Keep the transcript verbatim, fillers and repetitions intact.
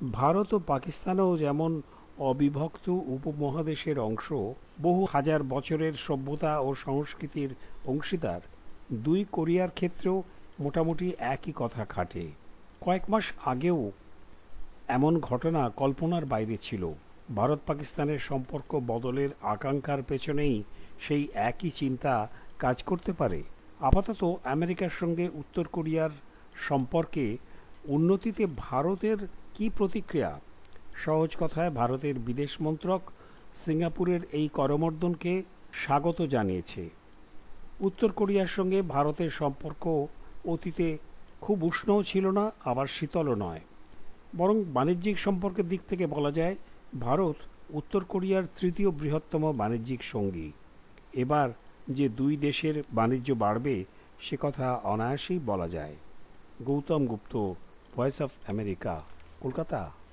ভারত ও পাকিস্তানও যেমন অবিভক্ত উপমহাদেশের অংশ, বহু হাজার বছরের সভ্যতা ও সংস্কৃতির অংশীদার, দুই কোরিয়ার ক্ষেত্রেও মোটামুটি একই কথা খাটে। কয়েক মাস আগেও এমন ঘটনা কল্পনার বাইরে ছিল। ভারত পাকিস্তানের সম্পর্ক বদলের আকাঙ্ক্ষার পেছনেই সেই একই চিন্তা কাজ করতে পারে। আপাতত আমেরিকার সঙ্গে উত্তর কোরিয়ার সম্পর্কে উন্নতিতে ভারতের কি প্রতিক্রিয়া? সহজ কথায়, ভারতের বিদেশ মন্ত্রক সিঙ্গাপুরের এই করমর্দনকে স্বাগত জানিয়েছে। উত্তর কোরিয়ার সঙ্গে ভারতের সম্পর্ক অতীতে খুব উষ্ণও ছিল না, আবার শীতলও নয়। বরং বাণিজ্যিক সম্পর্কের দিক থেকে বলা যায় ভারত উত্তর কোরিয়ার তৃতীয় বৃহত্তম বাণিজ্যিক সঙ্গী। এবার যে দুই দেশের বাণিজ্য বাড়বে সে কথা অনায়াসেই বলা যায়। Gautam Gupta, voice of America, Kolkata.